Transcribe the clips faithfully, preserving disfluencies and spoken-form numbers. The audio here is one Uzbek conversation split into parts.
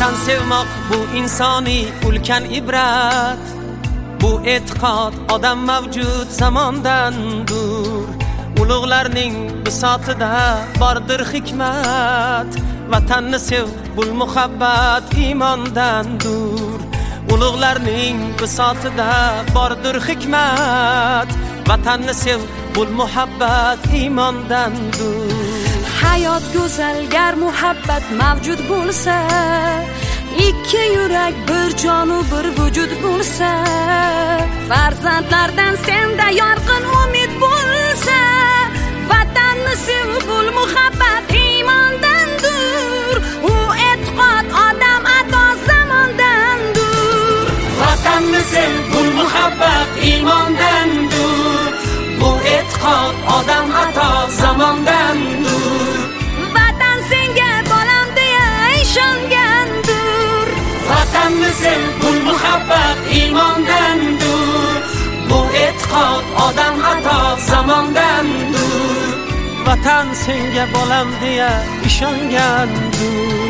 Vatan sevmoq bu insoniy ulkan ibrat. Bu e'tiqod odam mavjud zamondandir. Ulug'larning bisotida bordir hikmat. Vatanni sev, bu muhabbat iymondandir. Ulug'larning bisotida bordir hikmat. Vatanni sev, bu muhabbat iymondandir. Hayot go'zal gar muhabbat mavjud bo'lsa, ikki yurak bir jonu bir vujud bo'lsa, farzandlardan senda yorqin umid bo'lsa, vatanni sev, bu muhabbat iymondandir. U e'tiqod odam ato zamondandir. Vatanni sev, bu muhabbat iymondandir. Bu e'tiqod odam ato zamondandir. Vatan senga bolam deya ishongandir. Vatanni sev, bu muhabbat iymondandir. Bu e'tiqod odam ato zamondandir. Vatan senga bolam deya ishongandir.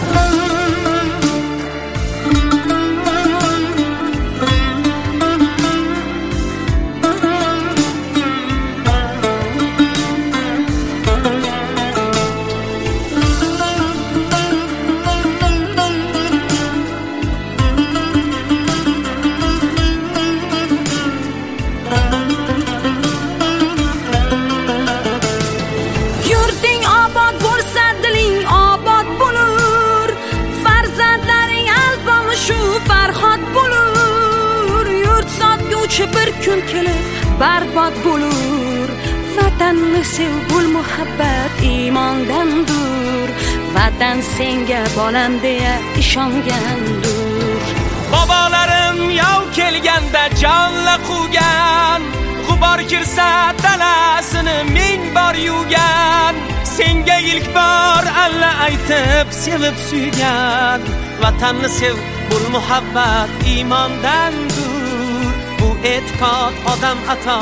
Bir kun kelib barbod bo'lur. Vatanni sev, bu muhabbat iymondandir. Vatan senga bolam deya ishongandir. Bobolarim yov kelganda jonla quvgan, g'ubor kirsa talasini ming bor yuvgan. Senga ilk bor alla aytib sevib suygan. Vatanni sev, bu muhabbat iymondandir. Bu e'tiqod odam ato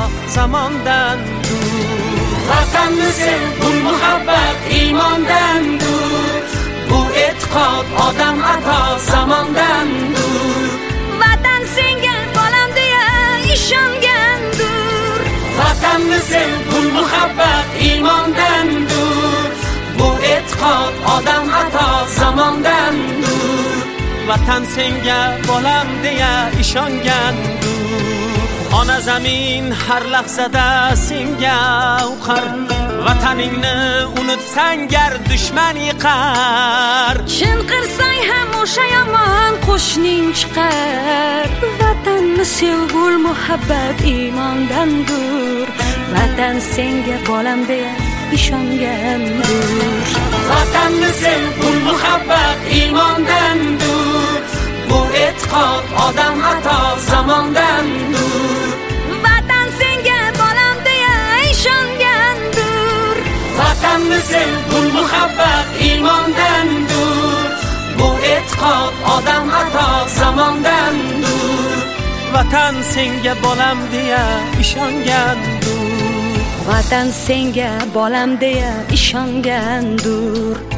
zamondandir. Vatanni sev, bu muhabbat iymondandir. Bu e'tiqod odam ato zamondandir. Vatan senga bolam deya ishongandir. Vatanni sev, bu muhabbat iymondandir. Bu e'tiqod odam ato zamondandir. Vatan senga bolam deya ishongandir. Ona zamin har lahzada senga uqar. Vataningni unutsang gar dushman yiqar. Chinqirsang ham o'sha yomon qo'shning chiqar. Vatanni sev, bu muhabbat iymondandir. Vatan senga bolam deya ishongandir. Vatanni sev, bu muhabbat iymondandir. Bu e'tiqod odam ato zamondandir. Vatan senga bolam deya ishongandir. Vatanni sev, bu muhabbat iymondandir. Bu e'tiqod odam ato zamondandir. Vatan senga bolam deya ishongandir. Vatan senga bolam deya ishongandir.